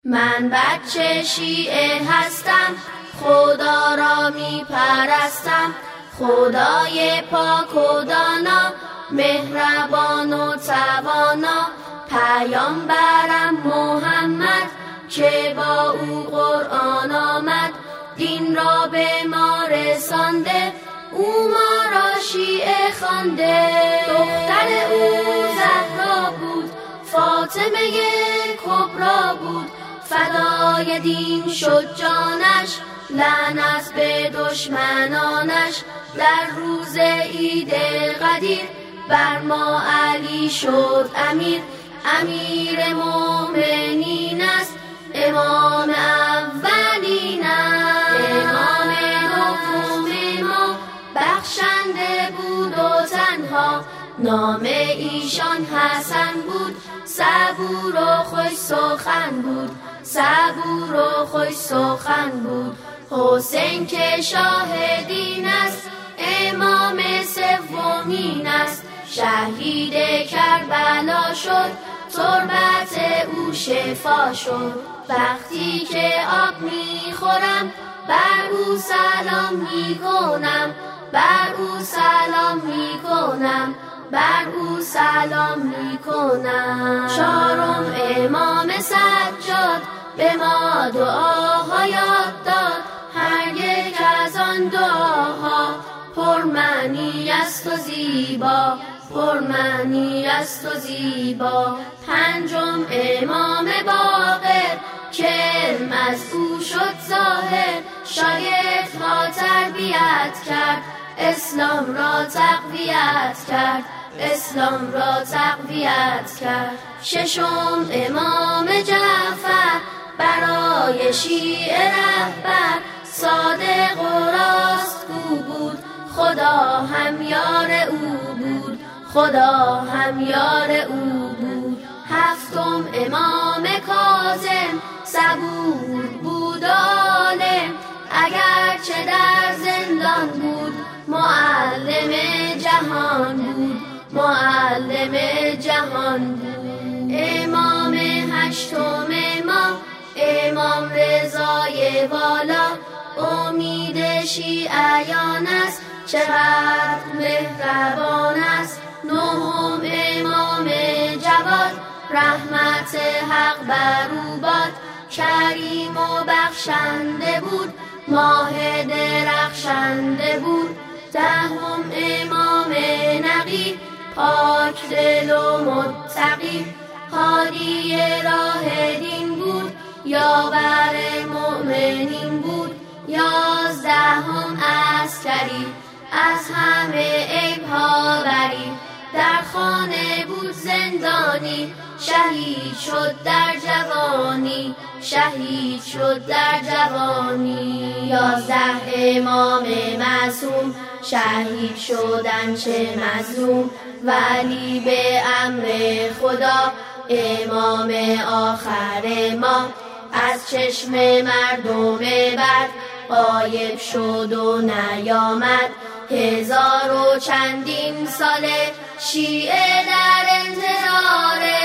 من بچه شیعه هستم، خدا را می پرستم، خدای پاک و دانا، مهربان و توانا، پیامبرم محمد که با او قرآن آمد، دین را به ما رسانده، او ما را شیعه خوانده. دختر او زهرا بود، فاطمه کبرا بود، فدای دین شد جانش، لعنت به دشمنانش. در روز عید قدیر بر ما علی شد امیر، امیر مومنین است، امام اولین است. امام دوم ما بخشنده بود و تنها، نام ایشان حسن بود، صبور و خوش سخن بود، صبور و خوش سخن بود. حسین که شاهدین است، امام سومین است، شهید کربلا شد، تربت او شفا شد. وقتی که آب میخورم بر او سلام میکنم، بر او سلام میکنم، بر او سلام میکنم. چهارم امام سجاد به ما دعاها یاد داد، هر یک از آن دعاها پرمعنی است و زیبا، پرمعنی است و زیبا. پنجم امام باقر که علم از او شد ظاهر، شاگردها تربیت کرد، اسلام را تقویت کرد، اسلام را تقویت کرد. ششم امام جعفر برای شیعه رهبر، صادق و راستگو بود، خدا هم یار او بود، خدا هم یار او بود. هفتم امام کاظم صبور بود و عالم، اگرچه در زندان بود، معلم جهان بود، معلم جهان بود. امام هشتم ما امام رضای والا، امید شیعیان است، چقدر مهربان است. نهم امام جواد رحمت حق بر او باد، کریم و بخشنده بود، ماه درخشنده بود. دهم امام نقی پاک دل و متقی، هادی راه دین بود، یاور مؤمنین بود. یازدهم عسکری از همه عیبها بری، در خانه بود زندانی، شهید شد در جوانی، شهید شد در جوانی. 11 امام معصوم شهید شدن چه مظلوم، ولی به امر خدا امام آخر ما، از چشم مردم بد غایب شد و نیامد. 1000 و چندین ساله شیعه در انتظاره،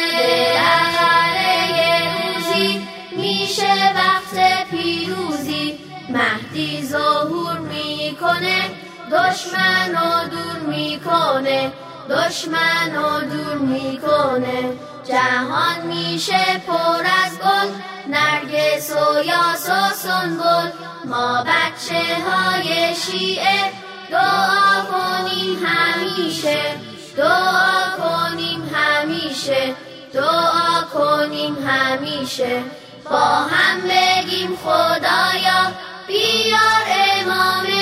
بالاخره یه روزی میشه وقت پیروزی، مهدی ظهور میکنه، دشمنو دور میکنه، دشمنو دور میکنه. جهان میشه پر از گل، نرگس و یاس و سنبل. ما بچه های شیعه دعا کنیم همیشه، دعا کنیم همیشه، دعا کنیم همیشه. با هم بگیم خدایا بیار امام